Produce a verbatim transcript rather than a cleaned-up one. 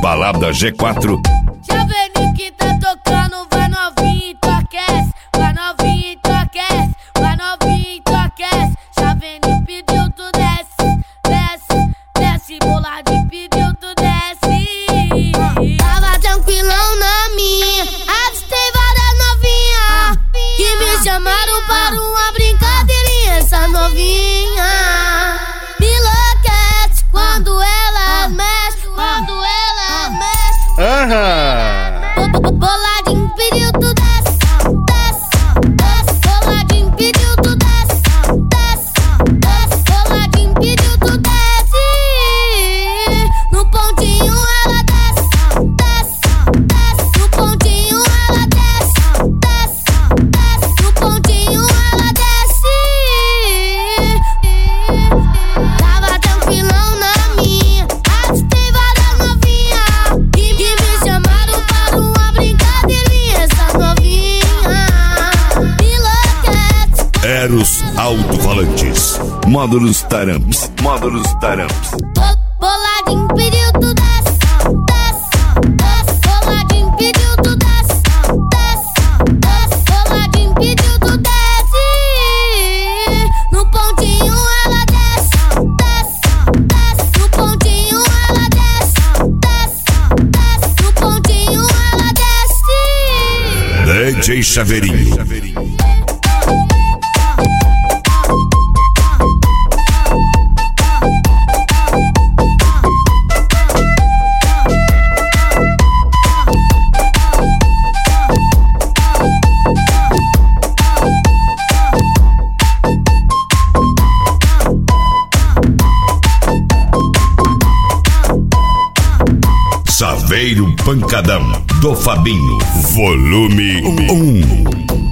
Balada G quatro. Chaveirinho que tá tocando, vai novinho e tu aquece, vai novinho e tu aquece, vai novinho e tu aquece. Chaveirinho pediu, tu desce, desce, desce, boladinho pediu, tu desce. Tava tranquilão na minha, avistei várias novinhas que me chamaram para uma brincadeirinha. Essa novinha me enlouquece quando ela mexe, quando ela mexe. Aham. Boladinho pediu, tu desce, desce, desce. Boladinho pediu, tu desce, desce, desce. Boladinho pediu, tu desce. No pontinho ela desce, desce, desce. No pontinho ela desce, desce, desce. No pontinho ela desce. Tava tranquilão na minha, avistei várias novinhas que me chamaram para uma brincadeirinha. Essa novinha me enlouquece. Eros Alto-Falantes. Módulos Taramps. Módulos Taramps. Bo- Boladinho pediu, tu desce, desce, desce. Boladinho pediu, tu desce, desce, desce. Boladinho pediu, tu desce. No pontinho ela desce, desce, desce. No pontinho ela desce, desce, desce. No pontinho ela desce. D J Chaveirinho. Saveiro Pancadão do Fabinho. Volume um.